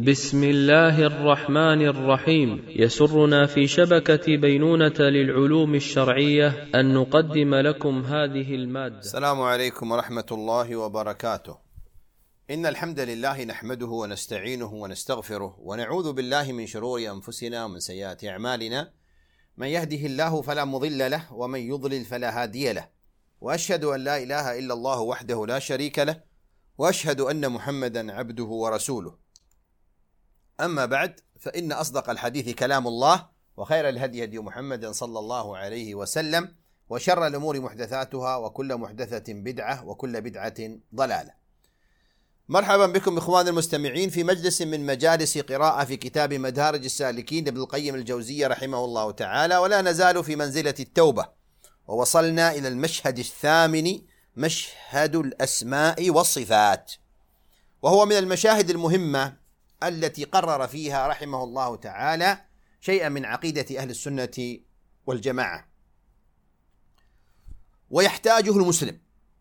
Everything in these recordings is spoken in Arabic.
بسم الله الرحمن الرحيم. يسرنا في شبكة بينونة للعلوم الشرعية أن نقدم لكم هذه المادة. السلام عليكم ورحمة الله وبركاته. إن الحمد لله نحمده ونستعينه ونستغفره ونعوذ بالله من شرور أنفسنا ومن سيئات أعمالنا، من يهده الله فلا مضل له ومن يضلل فلا هادي له، وأشهد أن لا إله إلا الله وحده لا شريك له، وأشهد أن محمدا عبده ورسوله. أما بعد، فإن أصدق الحديث كلام الله، وخير الهدي هدي محمد صلى الله عليه وسلم، وشر الأمور محدثاتها، وكل محدثة بدعة، وكل بدعة ضلالة. مرحبا بكم إخواني المستمعين في مجلس من مجالس قراءة في كتاب مدارج السالكين لابن القيم الجوزية رحمه الله تعالى، ولا نزال في منزلة التوبة، ووصلنا إلى المشهد الثامن، مشهد الأسماء والصفات، وهو من المشاهد المهمة التي قرر فيها رحمه الله تعالى شيئا من عقيدة أهل السنة والجماعة، ويحتاجه المسلم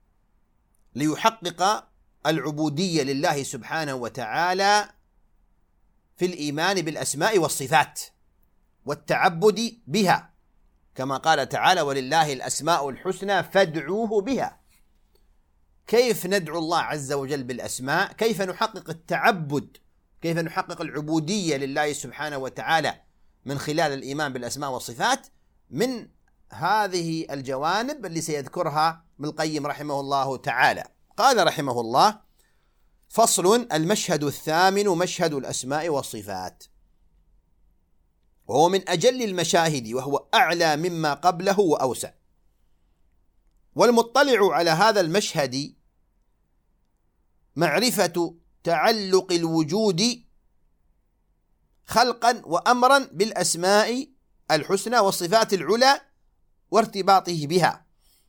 ليحقق العبودية لله سبحانه وتعالى في الإيمان بالأسماء والصفات والتعبد بها، كما قال تعالى: ولله الأسماء الحسنى فادعوه بها. كيف ندعو الله عز وجل بالأسماء؟ كيف نحقق التعبد؟ كيف نحقق العبودية لله سبحانه وتعالى من خلال الإيمان بالأسماء والصفات؟ من هذه الجوانب اللي سيذكرها ابن القيم رحمه الله تعالى. قال رحمه الله: فصل: المشهد الثامن مشهد الأسماء والصفات، وهو من أجل المشاهد، وهو أعلى مما قبله وأوسع. والمطلع على هذا المشهد معرفة تعلق الوجود خلقا وأمرا بالأسماء الحسنى والصفات العلى وارتباطه بها،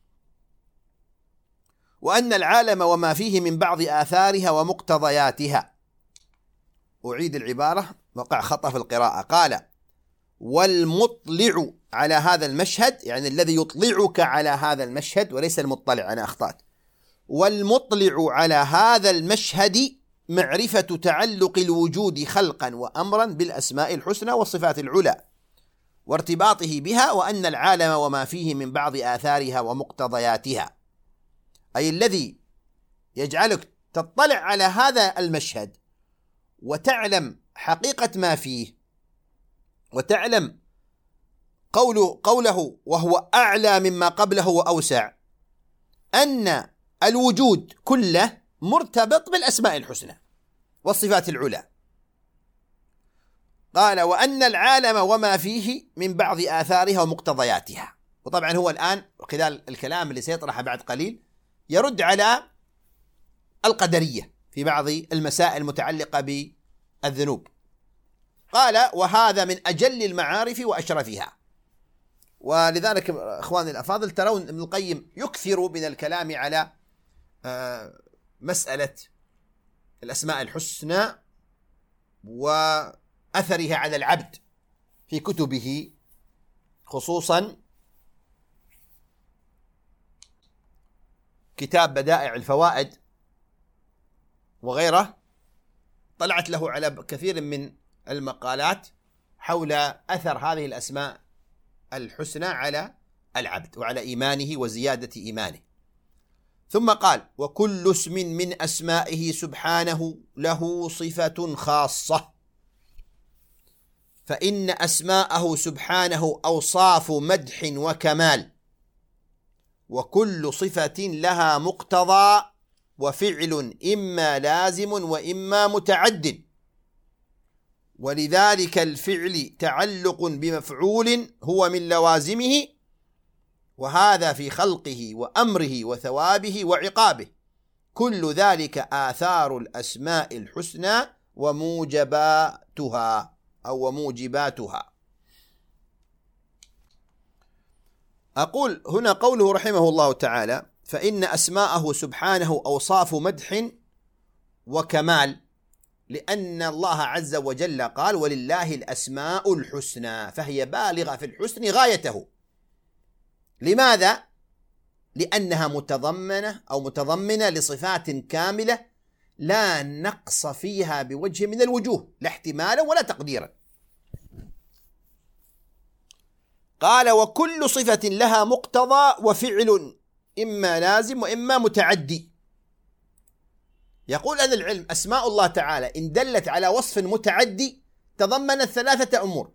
وأن العالم وما فيه من بعض آثارها ومقتضياتها. أعيد العبارة، وقع خطأ في القراءة. قال: والمطلع على هذا المشهد، يعني الذي يطلعك على هذا المشهد، وليس المطلع، أنا أخطأت. والمطلع على هذا المشهد معرفة تعلق الوجود خلقا وأمرا بالأسماء الحسنى والصفات العلى وارتباطه بها، وأن العالم وما فيه من بعض آثارها ومقتضياتها. أي الذي يجعلك تطلع على هذا المشهد وتعلم حقيقة ما فيه، وتعلم قوله وهو أعلى مما قبله وأوسع، أن الوجود كله مرتبط بالأسماء الحسنى والصفات العلى. قال: وأن العالم وما فيه من بعض آثارها ومقتضياتها. وطبعا هو الآن خلال الكلام اللي سيطرح بعد قليل يرد على القدرية في بعض المسائل المتعلقة بالذنوب. قال: وهذا من أجل المعارف وأشرفها. ولذلك إخواني الأفاضل، ترون ابن القيم يكثر من الكلام على مسألة الأسماء الحسنى وأثرها على العبد في كتبه، خصوصا كتاب بدائع الفوائد وغيره. طلعت له على كثير من المقالات حول أثر هذه الأسماء الحسنى على العبد وعلى إيمانه وزيادة إيمانه. ثم قال: وكل اسم من أسمائه سبحانه له صفة خاصة، فإن أسماءه سبحانه أوصاف مدح وكمال، وكل صفة لها مقتضى وفعل إما لازم وإما متعد، ولذلك الفعل تعلق بمفعول هو من لوازمه، وهذا في خلقه وأمره وثوابه وعقابه. كل ذلك آثار الأسماء الحسنى وموجباتها أو وموجباتها. أقول هنا قوله رحمه الله تعالى: فإن أسماءه سبحانه أوصاف مدح وكمال، لأن الله عز وجل قال: ولله الأسماء الحسنى، فهي بالغة في الحسن غايته. لماذا؟ لأنها متضمنة لصفات كاملة لا نقص فيها بوجه من الوجوه، لا احتمالا ولا تقديرا. قال: وكل صفة لها مقتضى وفعل، إما لازم وإما متعدي. يقول أهل العلم: أسماء الله تعالى إن دلت على وصف متعدي تضمنت 3 أمور: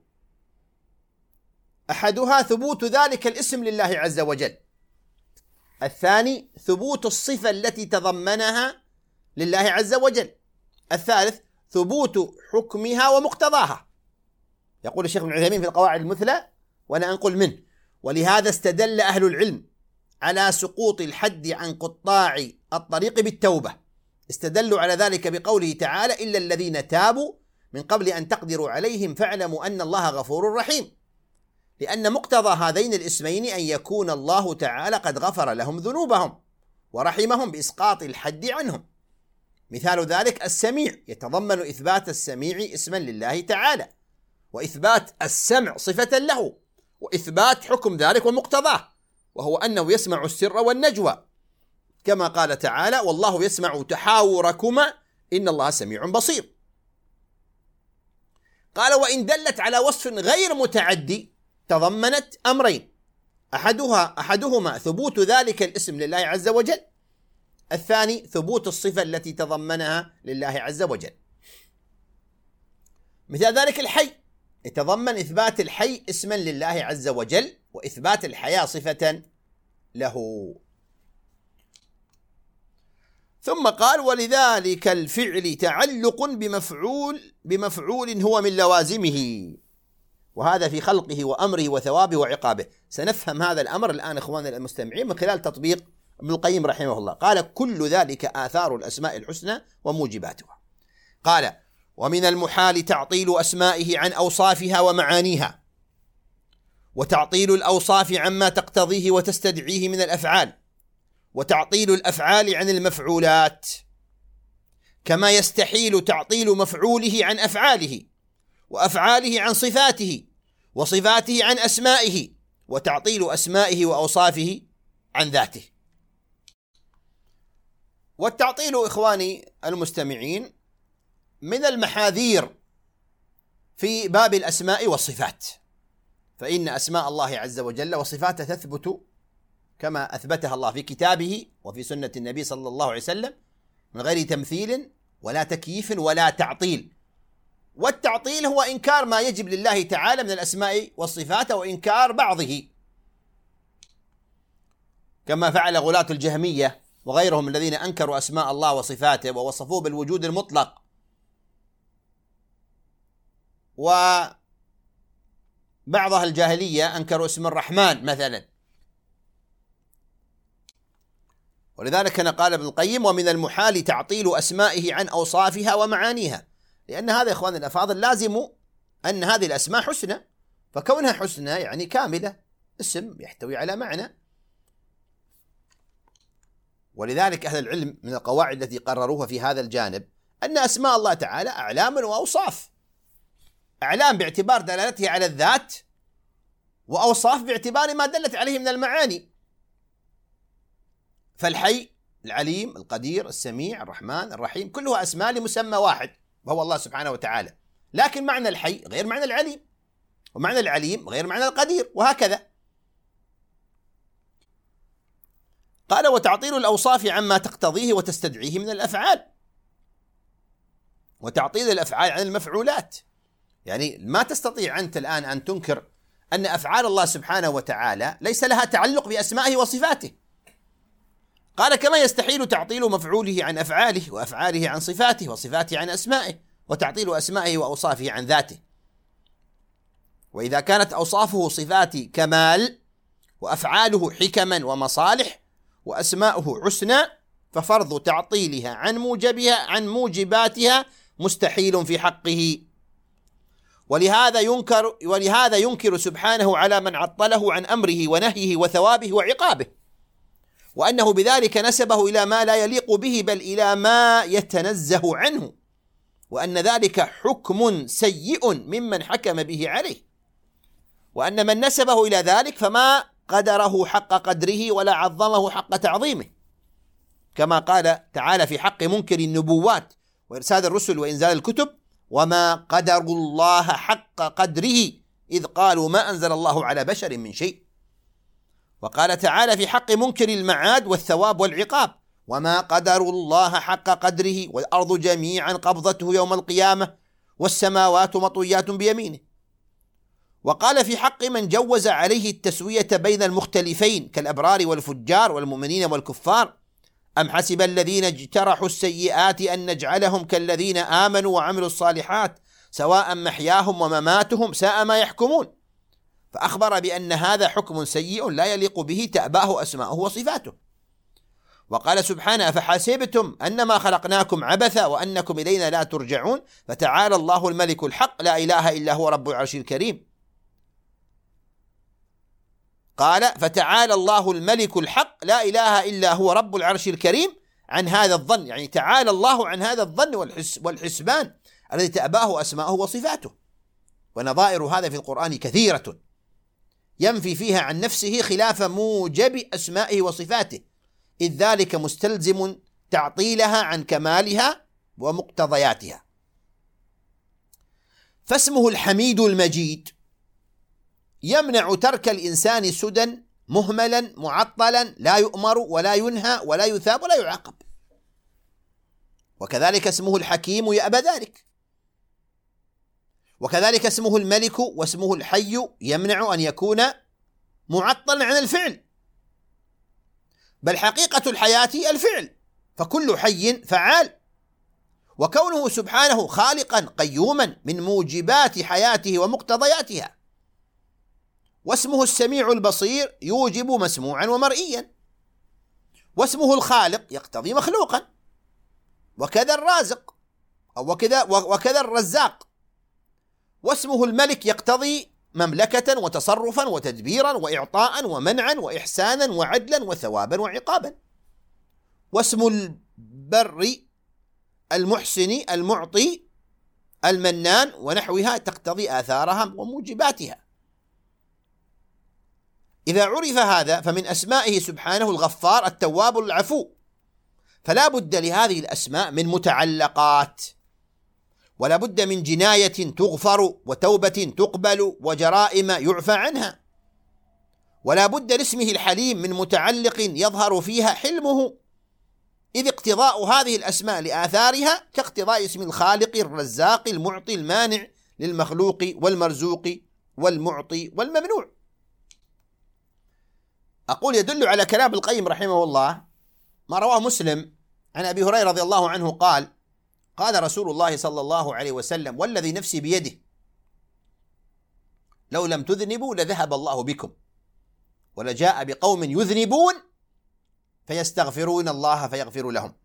أحدها ثبوت ذلك الاسم لله عز وجل، الثاني ثبوت الصفة التي تضمنها لله عز وجل، الثالث ثبوت حكمها ومقتضاها. يقول الشيخ ابن عثيمين في القواعد المثلى، وأنا أنقل منه: ولهذا استدل أهل العلم على سقوط الحد عن قطاع الطريق بالتوبة، استدلوا على ذلك بقوله تعالى: إلا الذين تابوا من قبل أن تقدروا عليهم فاعلموا أن الله غفور رحيم، لأن مقتضى هذين الاسمين أن يكون الله تعالى قد غفر لهم ذنوبهم ورحمهم بإسقاط الحد عنهم. مثال ذلك السميع، يتضمن إثبات السميع اسما لله تعالى، وإثبات السمع صفة له، وإثبات حكم ذلك ومقتضاه، وهو أنه يسمع السر والنجوى، كما قال تعالى: والله يسمع تحاوركما إن الله سميع بصير. قال: وإن دلت على وصف غير متعدي تضمنت أمرين: أحدهما ثبوت ذلك الاسم لله عز وجل، الثاني ثبوت الصفة التي تضمنها لله عز وجل. مثال ذلك الحي، يتضمن إثبات الحي اسما لله عز وجل، وإثبات الحياة صفة له. ثم قال: ولذلك الفعل تعلق بمفعول هو من لوازمه، وهذا في خلقه وأمره وثوابه وعقابه. سنفهم هذا الأمر الآن إخواننا المستمعين من خلال تطبيق ابن القيم رحمه الله. قال: كل ذلك آثار الأسماء الحسنى وموجباتها. قال: ومن المحال تعطيل أسمائه عن أوصافها ومعانيها، وتعطيل الأوصاف عما تقتضيه وتستدعيه من الأفعال، وتعطيل الأفعال عن المفعولات، كما يستحيل تعطيل مفعوله عن أفعاله، وأفعاله عن صفاته، وصفاته عن أسمائه، وتعطيل أسمائه وأوصافه عن ذاته. والتعطيل إخواني المستمعين من المحاذير في باب الأسماء والصفات، فإن أسماء الله عز وجل وصفاته تثبت كما أثبتها الله في كتابه وفي سنة النبي صلى الله عليه وسلم من غير تمثيل ولا تكييف ولا تعطيل. والتعطيل هو إنكار ما يجب لله تعالى من الأسماء والصفات وإنكار بعضه، كما فعل غلاة الجهمية وغيرهم الذين أنكروا أسماء الله وصفاته ووصفوه بالوجود المطلق. وبعض أهل الجاهلية أنكروا اسم الرحمن مثلا. ولذلك أنا قال ابن القيم: ومن المحال تعطيل أسمائه عن أوصافها ومعانيها، لأن هذا يا إخواني الأفاضل لازم أن هذه الأسماء حسنى، فكونها حسنى يعني كاملة، اسم يحتوي على معنى. ولذلك أهل العلم من القواعد التي قرروها في هذا الجانب أن أسماء الله تعالى أعلام وأوصاف، أعلام باعتبار دلالتها على الذات، وأوصاف باعتبار ما دلت عليه من المعاني. فالحي، العليم، القدير، السميع، الرحمن، الرحيم، كلها أسماء لمسمى واحد وهو الله سبحانه وتعالى، لكن معنى الحي غير معنى العليم، ومعنى العليم غير معنى القدير، وهكذا. قال: وتعطيل الأوصاف عما تقتضيه وتستدعيه من الأفعال، وتعطيل الأفعال عن المفعولات. يعني ما تستطيع أنت الآن أن تنكر أن أفعال الله سبحانه وتعالى ليس لها تعلق بأسمائه وصفاته. قال: كما يستحيل تعطيل مفعوله عن أفعاله، وأفعاله عن صفاته، وصفاته عن أسمائه، وتعطيل أسمائه وأوصافه عن ذاته. وإذا كانت أوصافه صفات كمال، وأفعاله حكما ومصالح، وأسماؤه حسنى، ففرض تعطيلها عن موجباتها مستحيل في حقه. ولهذا ينكر سبحانه على من عطله عن أمره ونهيه وثوابه وعقابه، وأنه بذلك نسبه إلى ما لا يليق به، بل إلى ما يتنزه عنه، وأن ذلك حكم سيء ممن حكم به عليه، وأن من نسبه إلى ذلك فما قدره حق قدره ولا عظمه حق تعظيمه. كما قال تعالى في حق منكر النبوات وإرسال الرسل وإنزال الكتب: وما قدروا الله حق قدره إذ قالوا ما أنزل الله على بشر من شيء. وقال تعالى في حق منكر المعاد والثواب والعقاب: وما قدروا الله حق قدره والأرض جميعا قبضته يوم القيامة والسماوات مطويات بيمينه. وقال في حق من جوز عليه التسوية بين المختلفين كالأبرار والفجار والمؤمنين والكفار: أم حسب الذين اجترحوا السيئات أن نجعلهم كالذين آمنوا وعملوا الصالحات سواء محياهم ومماتهم ساء ما يحكمون. فأخبر بأن هذا حكم سيء لا يليق به تأباه أسماؤه وصفاته. وقال سبحانه: أفحسبتم أنما خلقناكم عبثا وأنكم إلينا لا ترجعون فتعالى الله الملك الحق لا إله إلا هو رب العرش الكريم. قال: فتعالى الله الملك الحق لا إله إلا هو رب العرش الكريم عن هذا الظن، يعني تعالى الله عن هذا الظن والحسبان الذي تأباه أسماؤه وصفاته. ونظائر هذا في القرآن كثيرة ينفي فيها عن نفسه خلاف موجب أسمائه وصفاته، إذ ذلك مستلزم تعطيلها عن كمالها ومقتضياتها. فاسمه الحميد المجيد يمنع ترك الإنسان سدى مهملا معطلا لا يؤمر ولا ينهى ولا يثاب ولا يعاقب. وكذلك اسمه الحكيم يأبى ذلك. وكذلك اسمه الملك واسمه الحي يمنع أن يكون معطلا عن الفعل، بل حقيقة الحياة الفعل، فكل حي فعال. وكونه سبحانه خالقا قيوما من موجبات حياته ومقتضياتها. واسمه السميع البصير يوجب مسموعا ومرئيا. واسمه الخالق يقتضي مخلوقا، وكذا الرازق أو وكذا الرزاق. واسمه الملك يقتضي مملكة وتصرفا وتدبيرا وإعطاء ومنعا وإحسانا وعدلا وثوابا وعقابا. واسم البر المحسن المعطي المنان ونحوها تقتضي آثارها وموجباتها. إذا عرف هذا فمن أسمائه سبحانه الغفار التواب العفو، فلا بد لهذه الأسماء من متعلقات، ولا بد من جناية تغفر وتوبة تقبل وجرائم يعفى عنها. ولا بد لاسمه الحليم من متعلق يظهر فيها حلمه، إذ اقتضاء هذه الأسماء لآثارها كاقتضاء اسم الخالق الرزاق المعطي المانع للمخلوق والمرزوق والمعطي والممنوع. أقول يدل على كلام القيم رحمه الله ما رواه مسلم عن أبي هريرة رضي الله عنه قال: قال رسول الله صلى الله عليه وسلم: والذي نفسي بيده لو لم تذنبوا لذهب الله بكم ولجاء بقوم يذنبون فيستغفرون الله فيغفر لهم.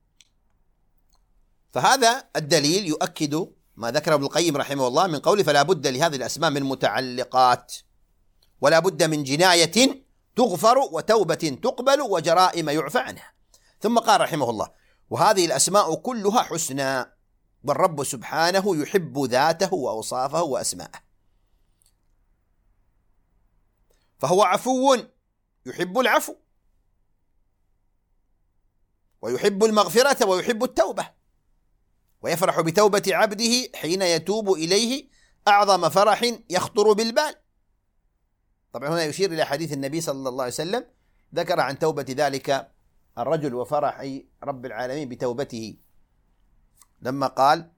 فهذا الدليل يؤكد ما ذكره ابن القيم رحمه الله من قوله: فلا بد لهذه الأسماء من متعلقات، ولا بد من جناية تغفر وتوبة تقبل وجرائم يعفى عنها. ثم قال رحمه الله: وهذه الأسماء كلها حسنى، والرب سبحانه يحب ذاته وأوصافه وأسماءه، فهو عفو يحب العفو ويحب المغفرة ويحب التوبة، ويفرح بتوبة عبده حين يتوب إليه أعظم فرح يخطر بالبال. طبعا هنا يشير إلى حديث النبي صلى الله عليه وسلم ذكر عن توبة ذلك الرجل وفرح رب العالمين بتوبته لما قال: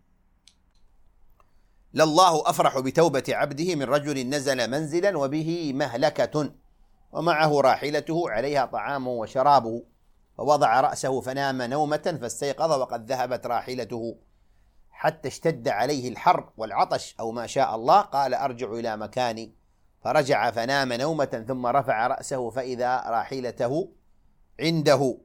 لله أفرح بتوبة عبده من رجل نزل منزلا وبه مهلكة ومعه راحلته عليها طعامه وشرابه فوضع رأسه فنام نومة فاستيقظ وقد ذهبت راحلته حتى اشتد عليه الحر والعطش أو ما شاء الله، قال: أرجع إلى مكاني، فرجع فنام نومة ثم رفع رأسه فإذا راحلته عنده.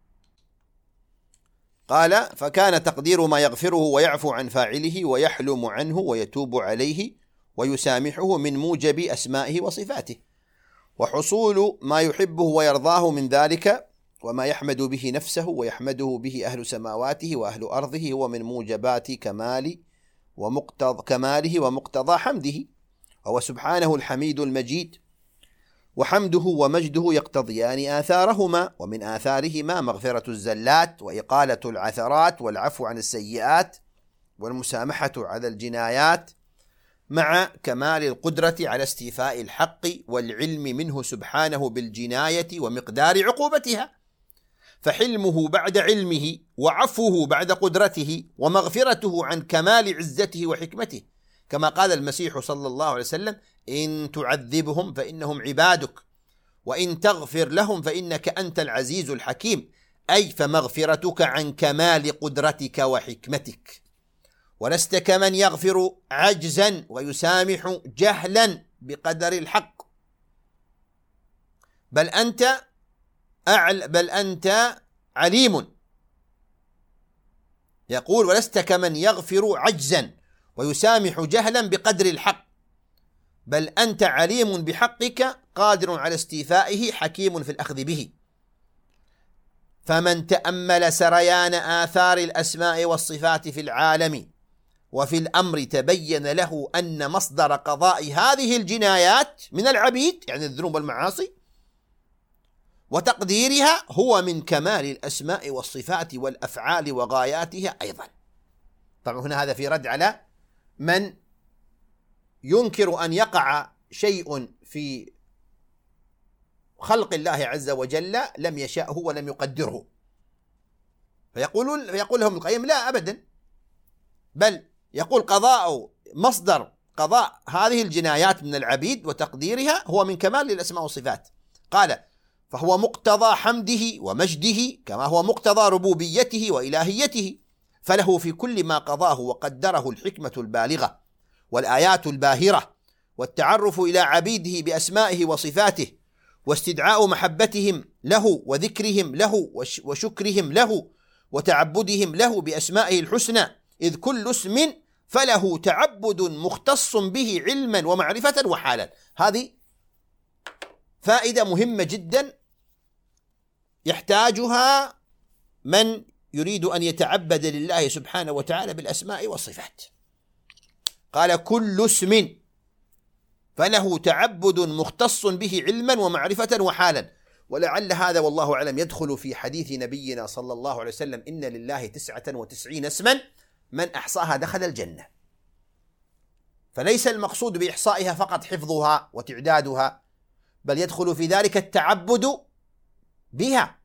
قال: فكان تقدير ما يغفره ويعفو عن فاعله ويحلم عنه ويتوب عليه ويسامحه من موجب أسمائه وصفاته، وحصول ما يحبه ويرضاه من ذلك وما يحمد به نفسه ويحمده به أهل سماواته وأهل أرضه هو من موجبات كماله ومقتضى حمده، وهو سبحانه الحميد المجيد. وحمده ومجده يقتضيان آثارهما، ومن آثارهما مغفرة الزلات وإقالة العثرات والعفو عن السيئات والمسامحة على الجنايات، مع كمال القدرة على استيفاء الحق والعلم منه سبحانه بالجناية ومقدار عقوبتها، فحلمه بعد علمه وعفوه بعد قدرته ومغفرته عن كمال عزته وحكمته، كما قال المسيح صلى الله عليه وسلم: إن تعذبهم فإنهم عبادك وإن تغفر لهم فإنك أنت العزيز الحكيم، أي فمغفرتك عن كمال قدرتك وحكمتك، ولست كمن يغفر عجزا ويسامح جهلا بقدر الحق، بل أنت عليم. يقول: ولست كمن يغفر عجزا ويسامح جهلا بقدر الحق، بل أنت عليم بحقك قادر على استيفائه حكيم في الأخذ به. فمن تأمل سريان آثار الأسماء والصفات في العالم وفي الأمر تبين له أن مصدر قضاء هذه الجنايات من العبيد، يعني الذنوب والمعاصي، وتقديرها هو من كمال الأسماء والصفات والأفعال وغاياتها أيضا. طبعا هنا هذا في رد على من ينكر أن يقع شيء في خلق الله عز وجل لم يشاءه ولم يقدره، فيقول لهم القيم: لا أبدا، بل يقول مصدر قضاء هذه الجنايات من العبيد وتقديرها هو من كمال الأسماء والصفات. قال: فهو مقتضى حمده ومجده كما هو مقتضى ربوبيته وإلهيته، فله في كل ما قضاه وقدره الحكمة البالغة والآيات الباهرة، والتعرف إلى عبيده بأسمائه وصفاته، واستدعاء محبتهم له وذكرهم له وشكرهم له وتعبدهم له بأسمائه الحسنى، إذ كل اسم فله تعبد مختص به علما ومعرفة وحالا. هذه فائدة مهمة جدا يحتاجها من يريد أن يتعبد لله سبحانه وتعالى بالأسماء والصفات. قال: كل اسم فله تعبد مختص به علما ومعرفة وحالا. ولعل هذا والله أعلم يدخل في حديث نبينا صلى الله عليه وسلم: إن لله 99 اسما من أحصاها دخل الجنة. فليس المقصود بإحصائها فقط حفظها وتعدادها، بل يدخل في ذلك التعبد بها.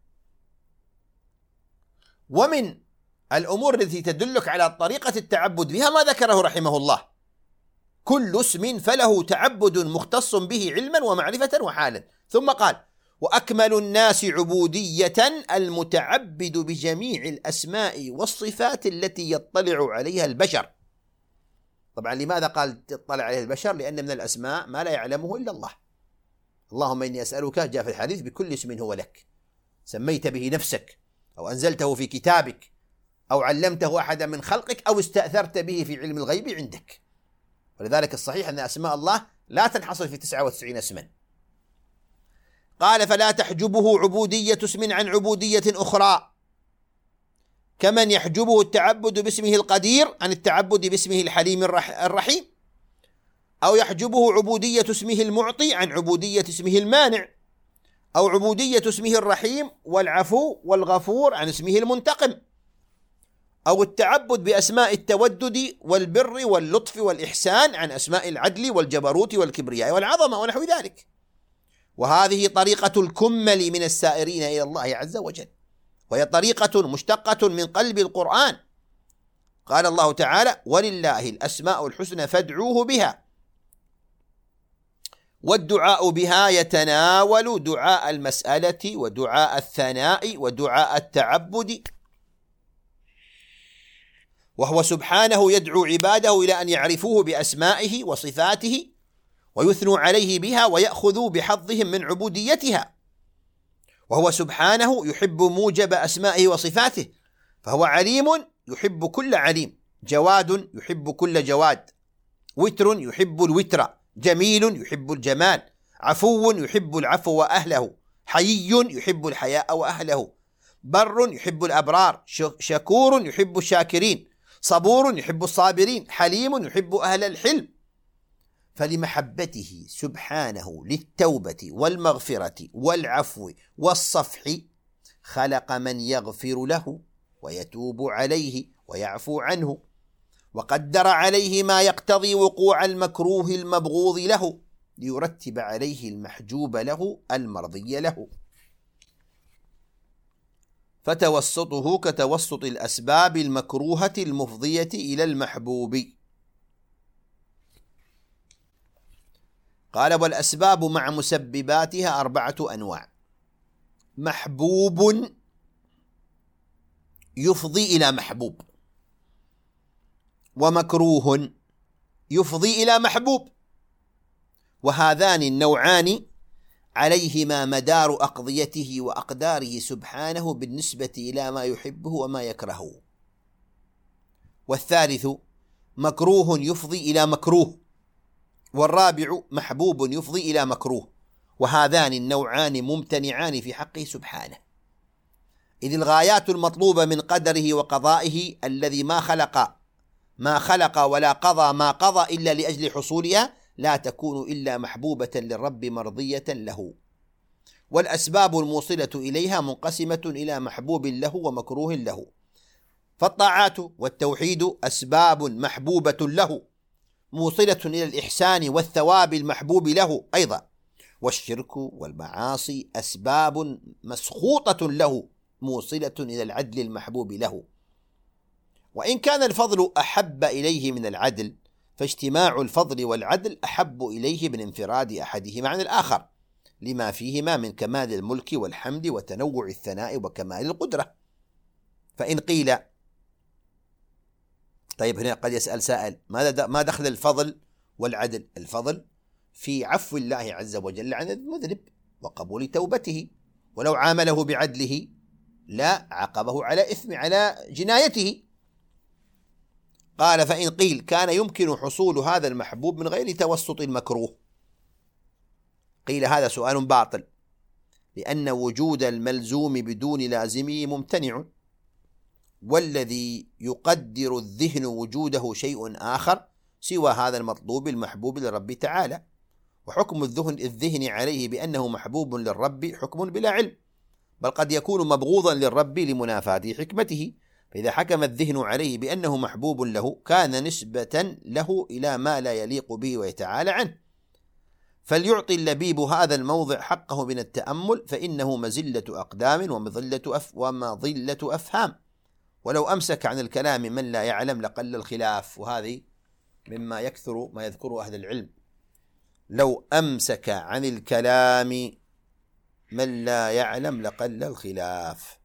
ومن الأمور التي تدلك على طريقة التعبد بها ما ذكره رحمه الله: كل اسم فله تعبد مختص به علما ومعرفة وحالا. ثم قال: وأكمل الناس عبودية المتعبد بجميع الأسماء والصفات التي يطلع عليها البشر. طبعا لماذا قال تطلع عليها البشر؟ لأن من الأسماء ما لا يعلمه إلا الله. اللهم إني أسألك، جاء في الحديث: بكل اسم هو لك سميت به نفسك أو أنزلته في كتابك أو علمته أحدا من خلقك أو استأثرت به في علم الغيب عندك. ولذلك الصحيح أن أسماء الله لا تنحصر في 99 اسما. قال: فلا تحجبه عبودية اسم عن عبودية أخرى، كمن يحجبه التعبد باسمه القدير عن التعبد باسمه الحليم الرحيم، أو يحجبه عبودية اسمه المعطي عن عبودية اسمه المانع، أو عبودية اسمه الرحيم والعفو والغفور عن اسمه المنتقم، أو التعبد بأسماء التودد والبر واللطف والإحسان عن أسماء العدل والجبروت والكبرياء والعظمة ونحو ذلك. وهذه طريقة الكمل من السائرين إلى الله عز وجل، وهي طريقة مشتقة من قلب القرآن. قال الله تعالى: ولله الأسماء الحسنى فادعوه بها. والدعاء بها يتناول دعاء المسألة ودعاء الثناء ودعاء التعبد، وهو سبحانه يدعو عباده إلى أن يعرفوه بأسمائه وصفاته ويثنوا عليه بها ويأخذوا بحظهم من عبوديتها. وهو سبحانه يحب موجب أسمائه وصفاته، فهو عليم يحب كل عليم، جواد يحب كل جواد، وتر يحب الوتر، جميل يحب الجمال، عفو يحب العفو وأهله، حيي يحب الحياء وأهله، بر يحب الأبرار، شكور يحب الشاكرين، صبور يحب الصابرين، حليم يحب أهل الحلم. فلمحبته سبحانه للتوبة والمغفرة والعفو والصفح خلق من يغفر له ويتوب عليه ويعفو عنه، وقدر عليه ما يقتضي وقوع المكروه المبغوض له ليرتب عليه المحجوب له المرضي له، فتوسطه كتوسط الأسباب المكروهة المفضية إلى المحبوب. قال: والأسباب مع مسبباتها 4 أنواع: محبوب يفضي إلى محبوب، ومكروه يفضي إلى محبوب، وهذان النوعان عليهما مدار أقضيته وأقداره سبحانه بالنسبة إلى ما يحبه وما يكرهه. والثالث مكروه يفضي إلى مكروه، والرابع محبوب يفضي إلى مكروه، وهذان النوعان ممتنعان في حقه سبحانه، إذ الغايات المطلوبة من قدره وقضائه الذي ما خلق ولا قضى ما قضى إلا لأجل حصولها لا تكون إلا محبوبة للرب مرضية له، والأسباب الموصلة إليها منقسمة إلى محبوب له ومكروه له، فالطاعات والتوحيد أسباب محبوبة له موصلة إلى الإحسان والثواب المحبوب له أيضا، والشرك والمعاصي أسباب مسخوطة له موصلة إلى العدل المحبوب له. وإن كان الفضل أحب إليه من العدل، فاجتماع الفضل والعدل أحب إليه من انفراد أحدهما عن الآخر، لما فيهما من كمال الملك والحمد وتنوع الثناء وكمال القدرة. فإن قيل: طيب هنا قد يسأل سائل: ما دخل الفضل والعدل؟ الفضل في عفو الله عز وجل عن المذنب وقبول توبته، ولو عامله بعدله لا عاقبه على جنايته. قال: فإن قيل: كان يمكن حصول هذا المحبوب من غير توسط المكروه؟ قيل: هذا سؤال باطل، لأن وجود الملزوم بدون لازمه ممتنع، والذي يقدر الذهن وجوده شيء آخر سوى هذا المطلوب المحبوب للرب تعالى، وحكم الذهن عليه بأنه محبوب للرب حكم بلا علم، بل قد يكون مبغوضا للرب لمنافاة حكمته، فإذا حكم الذهن عليه بأنه محبوب له كان نسبة له إلى ما لا يليق به ويتعالى عنه. فليعطي اللبيب هذا الموضع حقه من التأمل، فإنه مزلة أقدام ومضلة أفهام، ولو أمسك عن الكلام من لا يعلم لقل الخلاف. وهذه مما يكثر ما يذكره أهل العلم: لو أمسك عن الكلام من لا يعلم لقل الخلاف.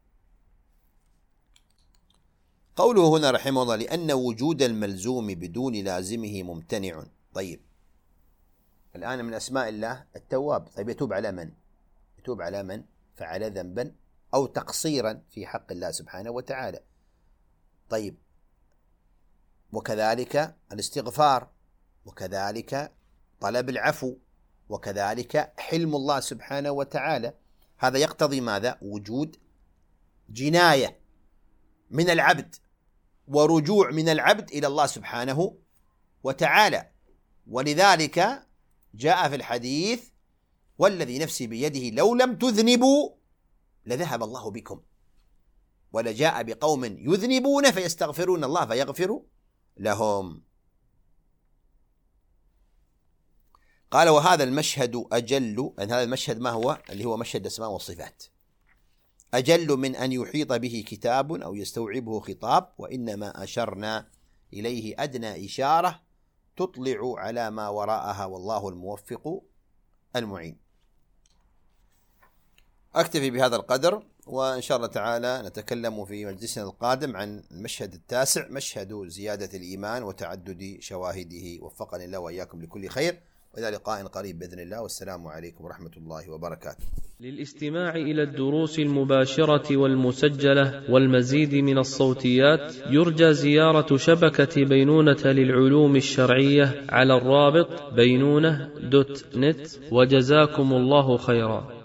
قوله هنا رحمه الله: لأن وجود الملزوم بدون لازمه ممتنع. طيب الآن من أسماء الله التواب. طيب يتوب على من؟ يتوب على من فعل ذنبا أو تقصيرا في حق الله سبحانه وتعالى. طيب وكذلك الاستغفار، وكذلك طلب العفو، وكذلك حلم الله سبحانه وتعالى. هذا يقتضي ماذا؟ وجود جناية من العبد ورجوع من العبد إلى الله سبحانه وتعالى، ولذلك جاء في الحديث: والذي نفسي بيده لو لم تذنبوا لذهب الله بكم، ولجاء بقوم يذنبون فيستغفرون الله فيغفر لهم. قال: وهذا المشهد أجل، أن هذا المشهد ما هو؟ اللي هو مشهد الأسماء والصفات، أجل من أن يحيط به كتاب أو يستوعبه خطاب، وإنما أشرنا إليه أدنى إشارة تطلع على ما وراءها، والله الموفق المعين. أكتفي بهذا القدر، وإن شاء الله تعالى نتكلم في مجلسنا القادم عن المشهد التاسع، مشهد زيادة الإيمان وتعدد شواهده. وفقني الله وإياكم لكل خير، وإلى لقاء قريب بإذن الله، والسلام عليكم ورحمة الله وبركاته. للاستماع إلى الدروس المباشرة والمسجلة والمزيد من الصوتيات يرجى زيارة شبكة بينونة للعلوم الشرعية على الرابط بينونة.net. وجزاكم الله خيرا.